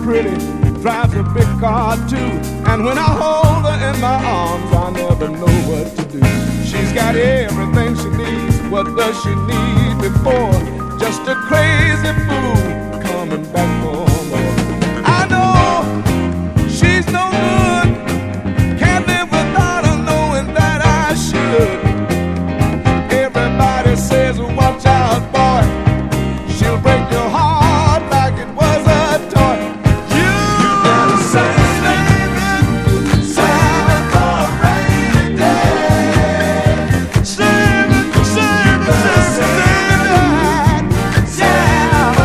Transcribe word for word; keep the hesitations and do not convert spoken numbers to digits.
pretty, drives a big car too. And when I hold her in my arms, I never know what to do. She's got everything she needs. What does she need before? Just a crazy fool coming back for